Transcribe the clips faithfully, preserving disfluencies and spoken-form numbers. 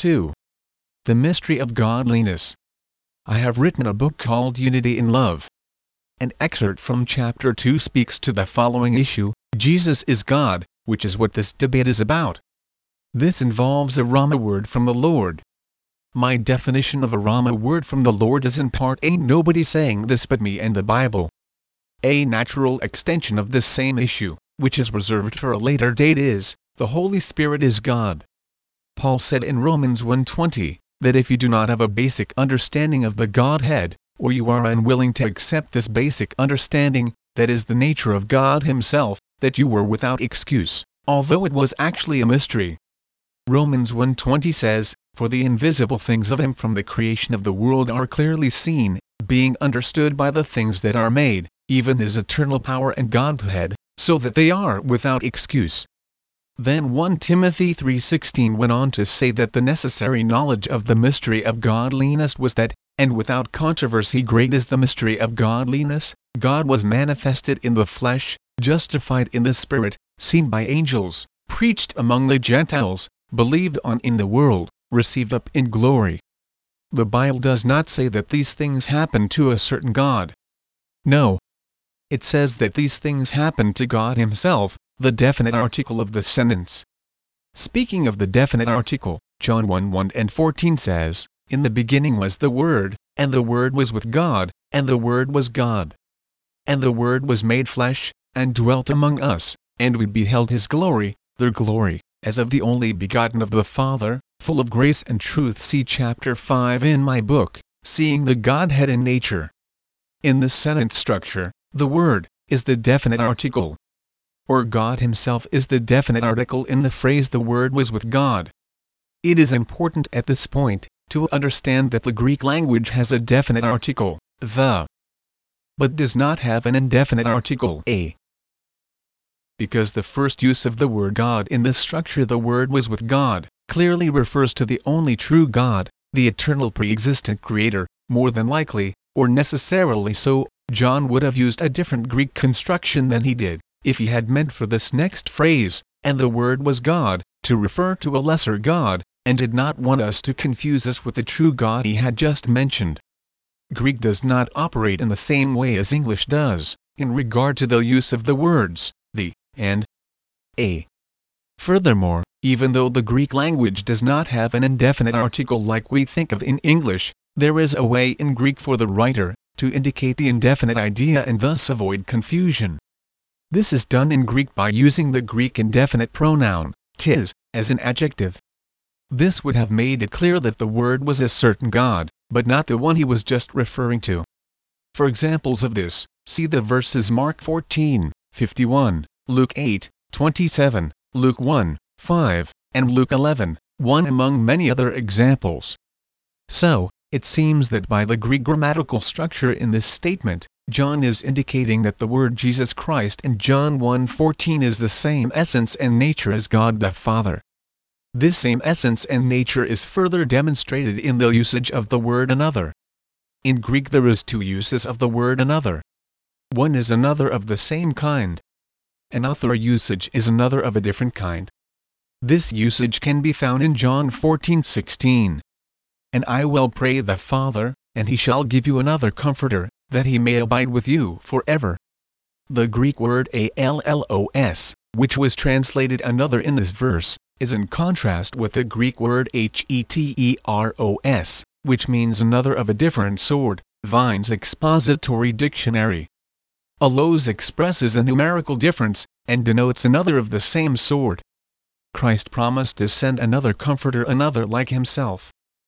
two. The mystery of godliness. I have written a book called Unity in Love. An excerpt from chapter two speaks to the following issue: Jesus is God, which is what this debate is about. This involves a Rhema word from the Lord. My definition of a Rhema word from the Lord is in part ain't nobody saying this but me and the Bible. A natural extension of this same issue, which is reserved for a later date, is, the Holy Spirit is God. Paul said in Romans one twenty, that if you do not have a basic understanding of the Godhead, or you are unwilling to accept this basic understanding, that is the nature of God Himself, that you were without excuse, although it was actually a mystery. Romans one twenty says, "For the invisible things of Him from the creation of the world are clearly seen, being understood by the things that are made, even His eternal power and Godhead, so that they are without excuse." Then First Timothy three sixteen went on to say that the necessary knowledge of the mystery of godliness was that, and without controversy great is the mystery of godliness, God was manifested in the flesh, justified in the Spirit, seen by angels, preached among the Gentiles, believed on in the world, received up in glory. The Bible does not say that these things happen to a certain God. No. It says that these things happen to God Himself, the definite article of the sentence. Speaking of the definite article, John one one and fourteen says, "In the beginning was the Word, and the Word was with God, and the Word was God. And the Word was made flesh, and dwelt among us, and we beheld His glory, the glory, as of the only begotten of the Father, full of grace and truth." See chapter five in my book, Seeing the Godhead in Nature. In the sentence structure, the Word is the definite article, or God Himself is the definite article in the phrase "the Word was with God." It is important at this point to understand that the Greek language has a definite article, the, but does not have an indefinite article, a. Because the first use of the word God in this structure, "the Word was with God," clearly refers to the only true God, the eternal pre-existent Creator, more than likely, or necessarily so, John would have used a different Greek construction than he did, if he had meant for this next phrase, "and the Word was God," to refer to a lesser God, and did not want us to confuse this with the true God he had just mentioned. Greek does not operate in the same way as English does, in regard to the use of the words, the, and a. Furthermore, even though the Greek language does not have an indefinite article like we think of in English, there is a way in Greek for the writer to indicate the indefinite idea and thus avoid confusion. This is done in Greek by using the Greek indefinite pronoun, tis, as an adjective. This would have made it clear that the Word was a certain God, but not the one he was just referring to. For examples of this, see the verses Mark fourteen fifty-one, Luke eight twenty-seven, Luke one five, and Luke eleven one, among many other examples. So, it seems that by the Greek grammatical structure in this statement, John is indicating that the word Jesus Christ in John one fourteen is the same essence and nature as God the Father. This same essence and nature is further demonstrated in the usage of the word another. In Greek there is two uses of the word another. One is another of the same kind. Another usage is another of a different kind. This usage can be found in John fourteen sixteen. "And I will pray the Father, and He shall give you another Comforter, that He may abide with you forever." The Greek word allos, which was translated another in this verse, is in contrast with the Greek word heteros, which means another of a different sort, Vine's Expository Dictionary. Allos expresses a numerical difference, and denotes another of the same sort. Christ promised to send another Comforter, another like Himself.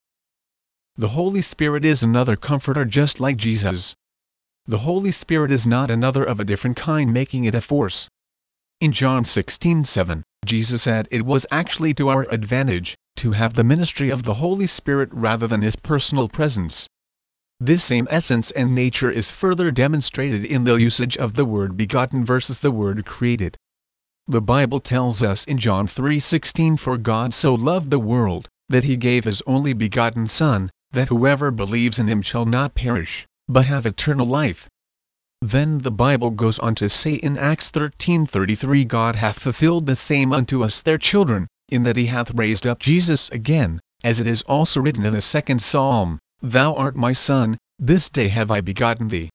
The Holy Spirit is another Comforter just like Jesus. The Holy Spirit is not another of a different kind, making it a force. In John sixteen seven, Jesus said it was actually to our advantage to have the ministry of the Holy Spirit rather than His personal presence. This same essence and nature is further demonstrated in the usage of the word begotten versus the word created. The Bible tells us in John three sixteen, "For God so loved the world, that He gave His only begotten Son, that whoever believes in Him shall not perish, but have eternal life." Then the Bible goes on to say in Acts thirteen thirty-three, "God hath fulfilled the same unto us their children, in that He hath raised up Jesus again, as it is also written in the second Psalm, "Thou art my son, this day have I begotten thee."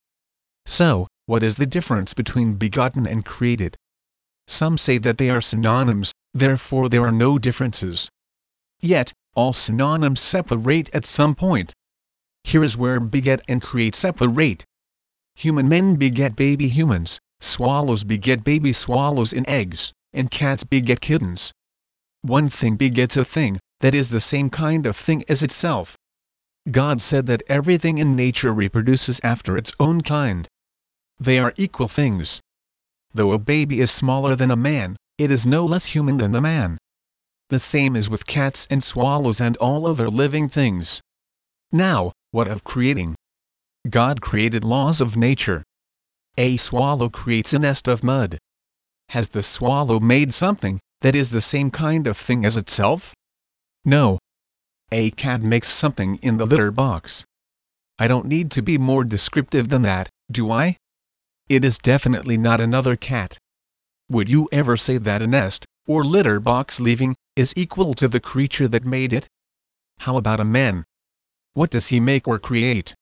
So, what is the difference between begotten and created? Some say that they are synonyms, therefore there are no differences. Yet, all synonyms separate at some point. Here is where beget and create separate. Human men beget baby humans, swallows beget baby swallows in eggs, and cats beget kittens. One thing begets a thing, that is the same kind of thing as itself. God said that everything in nature reproduces after its own kind. They are equal things. Though a baby is smaller than a man, it is no less human than the man. The same is with cats and swallows and all other living things. Now, what of creating? God created laws of nature. A swallow creates a nest of mud. Has the swallow made something that is the same kind of thing as itself? No. A cat makes something in the litter box. I don't need to be more descriptive than that, do I? It is definitely not another cat. Would you ever say that a nest, or litter box leaving, is equal to the creature that made it? How about a man? What does he make or create?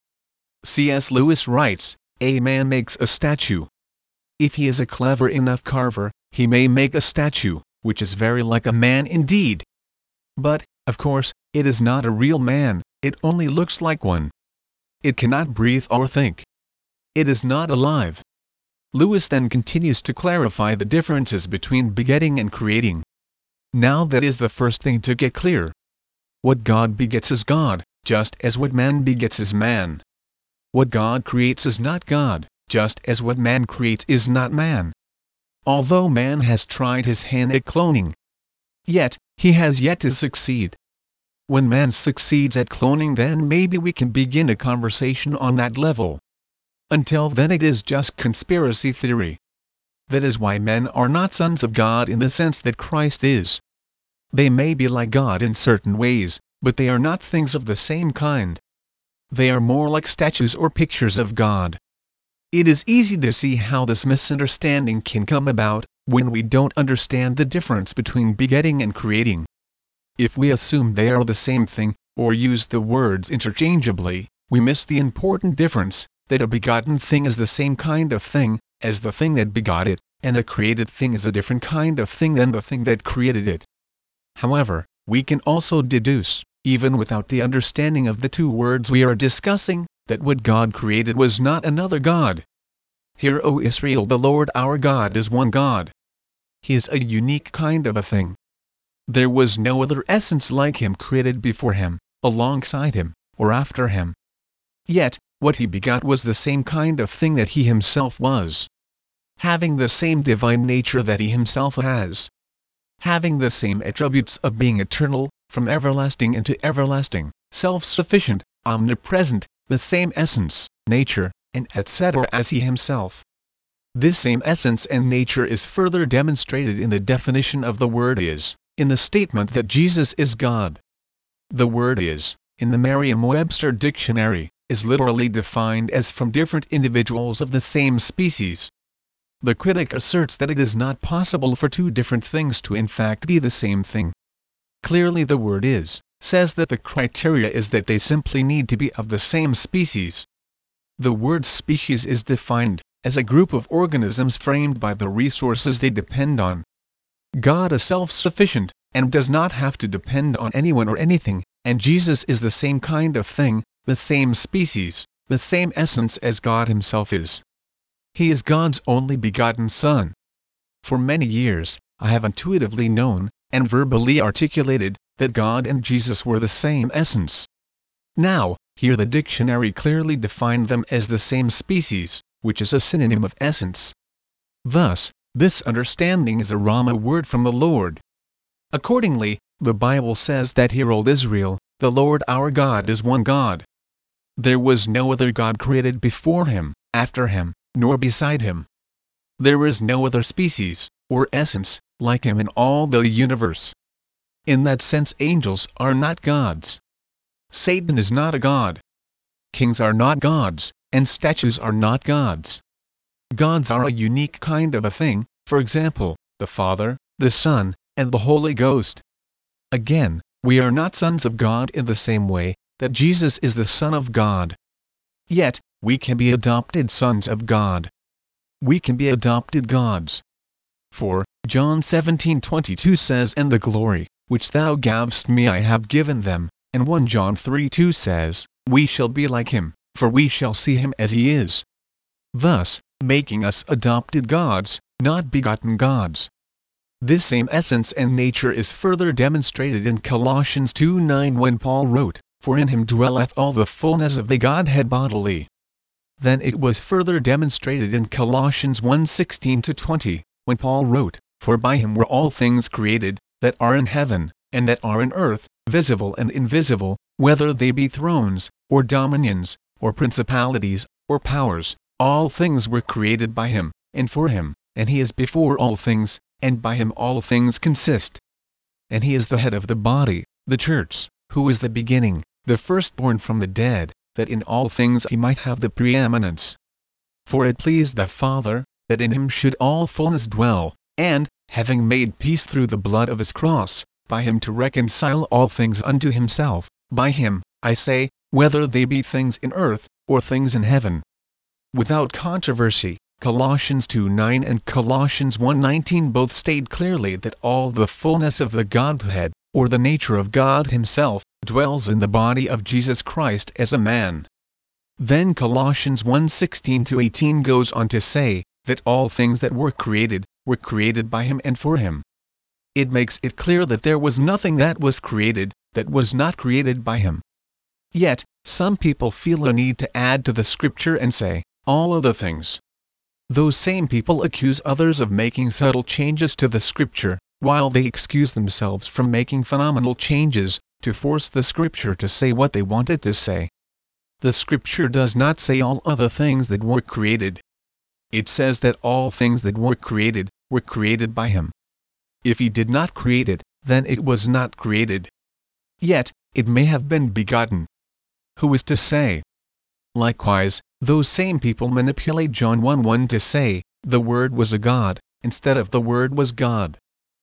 C S Lewis writes, "A man makes a statue. If he is a clever enough carver, he may make a statue, which is very like a man indeed. But, of course, it is not a real man, it only looks like one. It cannot breathe or think. It is not alive." Lewis then continues to clarify the differences between begetting and creating. Now that is the first thing to get clear. What God begets is God, just as what man begets is man. What God creates is not God, just as what man creates is not man. Although man has tried his hand at cloning, yet, he has yet to succeed. When man succeeds at cloning, then maybe we can begin a conversation on that level. Until then it is just conspiracy theory. That is why men are not sons of God in the sense that Christ is. They may be like God in certain ways, but they are not things of the same kind. They are more like statues or pictures of God. It is easy to see how this misunderstanding can come about, when we don't understand the difference between begetting and creating. If we assume they are the same thing, or use the words interchangeably, we miss the important difference, that a begotten thing is the same kind of thing, as the thing that begot it, and a created thing is a different kind of thing than the thing that created it. However, we can also deduce, even without the understanding of the two words we are discussing, that what God created was not another God. Hear, O Israel, the Lord our God is one God. He is a unique kind of a thing. There was no other essence like him created before him, alongside him, or after him. Yet, what he begot was the same kind of thing that he himself was. Having the same divine nature that he himself has. Having the same attributes of being eternal, from everlasting into everlasting, self-sufficient, omnipresent, the same essence, nature, and et cetera as he himself. This same essence and nature is further demonstrated in the definition of the word is, in the statement that Jesus is God. The word is, in the Merriam-Webster dictionary, is literally defined as from different individuals of the same species. The critic asserts that it is not possible for two different things to in fact be the same thing. Clearly the word is, says that the criteria is that they simply need to be of the same species. The word species is defined as a group of organisms framed by the resources they depend on. God is self-sufficient, and does not have to depend on anyone or anything, and Jesus is the same kind of thing, the same species, the same essence as God himself is. He is God's only begotten Son. For many years, I have intuitively known, and verbally articulated, that God and Jesus were the same essence. Now, here the dictionary clearly defined them as the same species, which is a synonym of essence. Thus, this understanding is a Rama word from the Lord. Accordingly, the Bible says that, "Hear, O Israel, the Lord our God is one God. There was no other God created before him, after him, nor beside him. There is no other species, or essence, like him in all the universe." In that sense, angels are not gods. Satan is not a god. Kings are not gods, and statues are not gods. Gods are a unique kind of a thing, for example, the Father, the Son, and the Holy Ghost. Again, We are not sons of God in the same way that Jesus is the Son of God. Yet, we can be adopted sons of God. We can be adopted gods. For, John seventeen twenty-two says, "And the glory, which thou gavest me I have given them," and First John three two says, "We shall be like him, for we shall see him as he is." Thus, making us adopted gods, not begotten gods. This same essence and nature is further demonstrated in Colossians two nine when Paul wrote, "For in him dwelleth all the fullness of the Godhead bodily." Then it was further demonstrated in Colossians one sixteen to twenty, when Paul wrote, "For by him were all things created, that are in heaven, and that are in earth, visible and invisible, whether they be thrones, or dominions, or principalities, or powers, all things were created by him, and for him, and he is before all things, and by him all things consist." And he is the head of the body, the church, who is the beginning, the firstborn from the dead, that in all things he might have the preeminence. For it pleased the Father, that in him should all fullness dwell, and, having made peace through the blood of his cross, by him to reconcile all things unto himself, by him, I say, whether they be things in earth, or things in heaven. Without controversy, Colossians two nine and Colossians one nineteen both state clearly that all the fullness of the Godhead, or the nature of God himself, dwells in the body of Jesus Christ as a man. Then Colossians one sixteen to eighteen goes on to say, that all things that were created, were created by him and for him. It makes it clear that there was nothing that was created, that was not created by him. Yet, some people feel a need to add to the scripture and say, all other things. Those same people accuse others of making subtle changes to the scripture, while they excuse themselves from making phenomenal changes, to force the scripture to say what they want it to say. The scripture does not say all other things that were created. It says that all things that were created, were created by him. If he did not create it, then it was not created. Yet, it may have been begotten. Who is to say? Likewise, those same people manipulate John one one to say, the Word was a God, instead of the Word was God.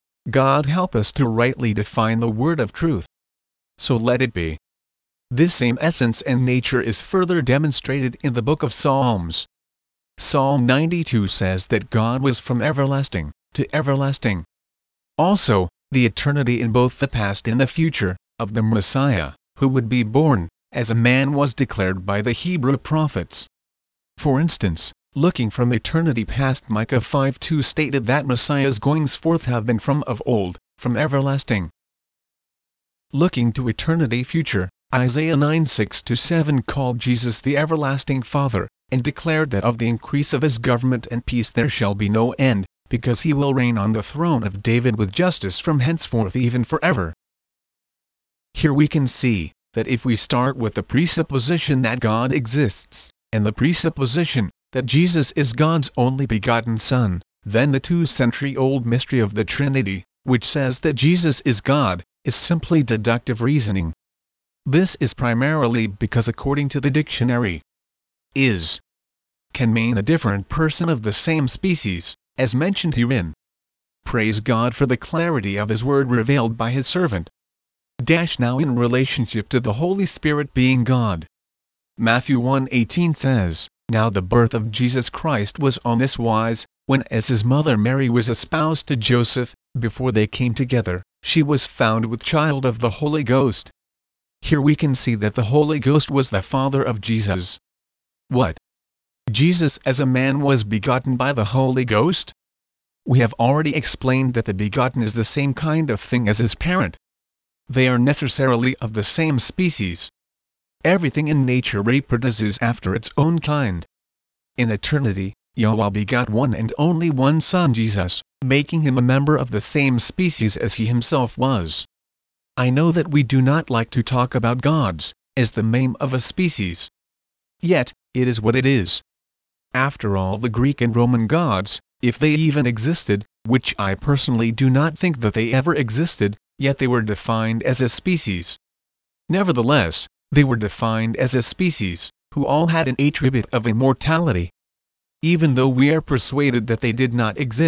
God help us to rightly define the word of truth. So let it be. This same essence and nature is further demonstrated in the book of Psalms. Psalm ninety-two says that God was from everlasting to everlasting. Also, the eternity in both the past and the future, of the Messiah, who would be born, as a man was declared by the Hebrew prophets. For instance, looking from eternity past, Micah five two stated that Messiah's goings forth have been from of old, from everlasting. Looking to eternity future, Isaiah nine six to seven called Jesus the everlasting Father, and declared that of the increase of his government and peace there shall be no end, because he will reign on the throne of David with justice from henceforth even forever. Here we can see that if we start with the presupposition that God exists, and the presupposition that Jesus is God's only begotten Son, then the two-century-old mystery of the Trinity, which says that Jesus is God, is simply deductive reasoning. This is primarily because according to the dictionary, is can mean a different person of the same species, as mentioned herein. Praise God for the clarity of his word revealed by his servant. Dash now in relationship to the Holy Spirit being God. Matthew one eighteen says, Now the birth of Jesus Christ was on this wise, when as his mother Mary was espoused to Joseph, before they came together, she was found with child of the Holy Ghost. Here we can see that the Holy Ghost was the Father of Jesus. What? Jesus as a man was begotten by the Holy Ghost? We have already explained that the begotten is the same kind of thing as his parent. They are necessarily of the same species. Everything in nature reproduces after its own kind. In eternity, Yahweh begot one and only one Son Jesus, making him a member of the same species as he himself was. I know that we do not like to talk about gods as the name of a species. Yet, it is what it is. After all, the Greek and Roman gods, if they even existed, which I personally do not think that they ever existed, yet they were defined as a species. Nevertheless, they were defined as a species, who all had an attribute of immortality. Even though we are persuaded that they did not exist,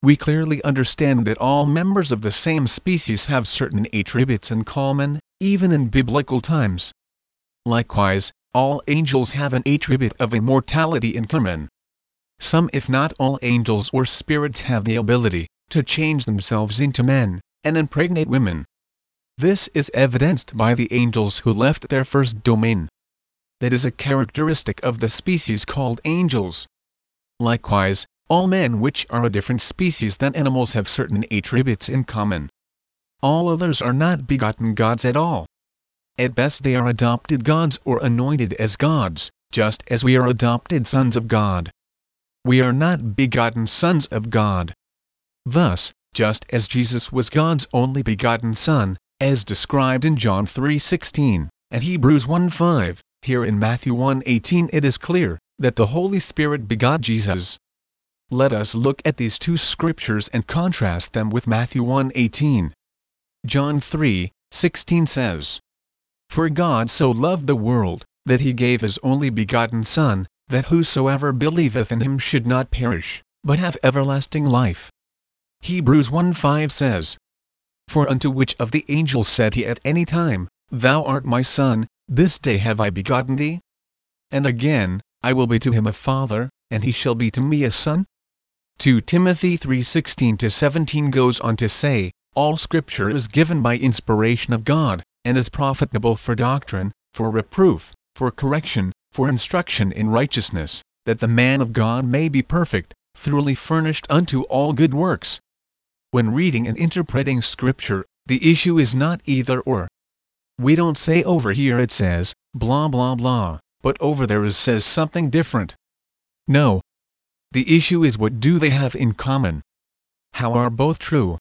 we clearly understand that all members of the same species have certain attributes in common, even in biblical times. Likewise, all angels have an attribute of immortality in common. Some if not all angels or spirits have the ability to change themselves into men, and impregnate women. This is evidenced by the angels who left their first domain. That is a characteristic of the species called angels. Likewise, all men which are a different species than animals have certain attributes in common. All others are not begotten gods at all. At best they are adopted gods or anointed as gods, just as we are adopted sons of God. We are not begotten sons of God. Thus, just as Jesus was God's only begotten Son, as described in John three sixteen, and Hebrews one five, here in Matthew one eighteen it is clear that the Holy Spirit begot Jesus. Let us look at these two scriptures and contrast them with Matthew one eighteen. John three sixteen says, "For God so loved the world, that he gave his only begotten Son, that whosoever believeth in him should not perish, but have everlasting life." Hebrews one five says, "For unto which of the angels said he at any time, Thou art my Son, this day have I begotten thee? And again, I will be to him a father, and he shall be to me a son?" Second Timothy three sixteen to seventeen goes on to say, "All Scripture is given by inspiration of God, and is profitable for doctrine, for reproof, for correction, for instruction in righteousness, that the man of God may be perfect, thoroughly furnished unto all good works." When reading and interpreting Scripture, the issue is not either or. We don't say over here it says, blah blah blah, but over there it says something different. No. The issue is what do they have in common? How are both true?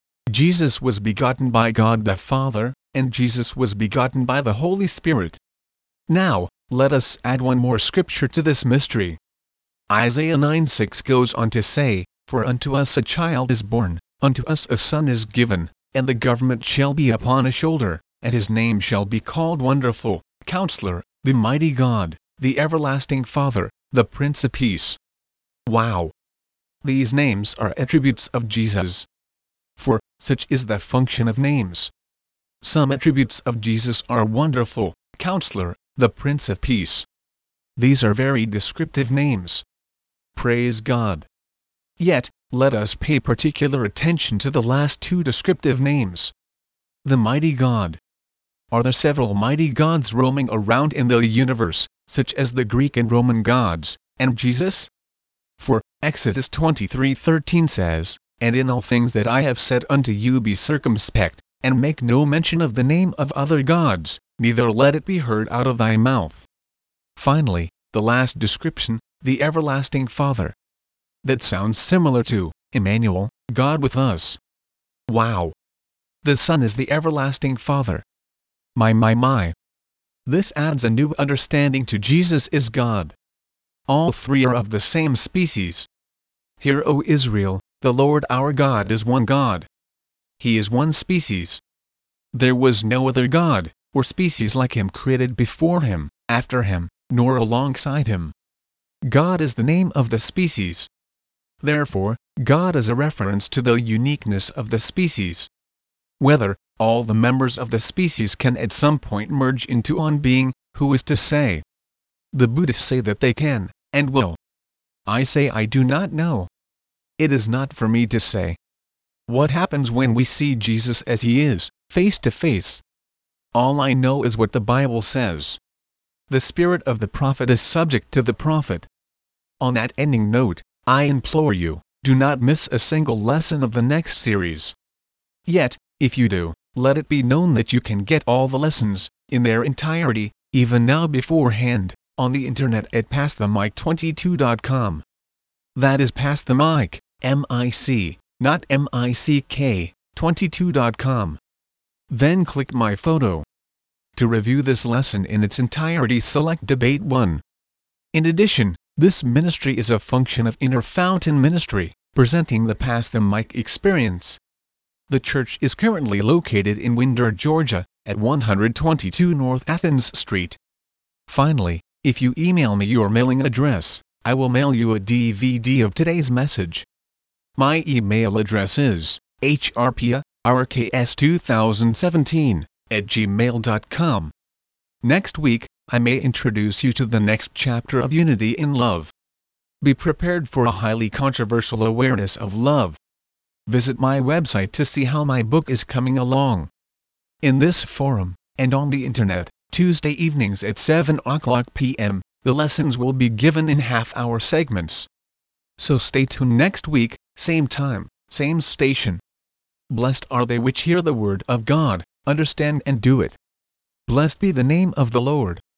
Jesus was begotten by God the Father, and Jesus was begotten by the Holy Spirit. Now, let us add one more scripture to this mystery. Isaiah nine six goes on to say, "For unto us a child is born, unto us a son is given, and the government shall be upon his shoulder, and his name shall be called Wonderful, Counselor, the Mighty God, the Everlasting Father, the Prince of Peace." Wow! These names are attributes of Jesus. For, such is the function of names. Some attributes of Jesus are Wonderful, Counselor, the Prince of Peace. These are very descriptive names. Praise God! Yet, let us pay particular attention to the last two descriptive names. The Mighty God. Are there several mighty gods roaming around in the universe, such as the Greek and Roman gods, and Jesus? For, Exodus twenty-three thirteen says, "And in all things that I have said unto you be circumspect, and make no mention of the name of other gods, neither let it be heard out of thy mouth." Finally, the last description, the Everlasting Father. That sounds similar to Emmanuel, God with us. Wow! The Son is the Everlasting Father. My my my! This adds a new understanding to Jesus is God. All three are of the same species. Hear, O Israel, the Lord our God is one God. He is one species. There was no other God, or species like him created before him, after him, nor alongside him. God is the name of the species. Therefore, God is a reference to the uniqueness of the species. Whether all the members of the species can at some point merge into one being, who is to say? The Buddhists say that they can, and will. I say I do not know. It is not for me to say. What happens when we see Jesus as he is, face to face? All I know is what the Bible says. The spirit of the prophet is subject to the prophet. On that ending note, I implore you, do not miss a single lesson of the next series. Yet, if you do, let it be known that you can get all the lessons, in their entirety, even now beforehand, on the internet at pass the mic twenty-two dot com. That is Pass the Mic, M I C, not M I C K, twenty-two dot com. Then click my photo. To review this lesson in its entirety, select Debate one. In addition, this ministry is a function of Inner Fountain Ministry, presenting the Pass the Mic experience. The church is currently located in Winder, Georgia, at one twenty-two North Athens Street. Finally, if you email me your mailing address, I will mail you a D V D of today's message. My email address is h r p a r k s two thousand seventeen at gmail dot com. Next week, I may introduce you to the next chapter of Unity in Love. Be prepared for a highly controversial awareness of love. Visit my website to see how my book is coming along. In this forum, and on the internet, Tuesday evenings at seven o'clock p m, the lessons will be given in half-hour segments. So stay tuned next week, same time, same station. Blessed are they which hear the word of God, understand and do it. Blessed be the name of the Lord.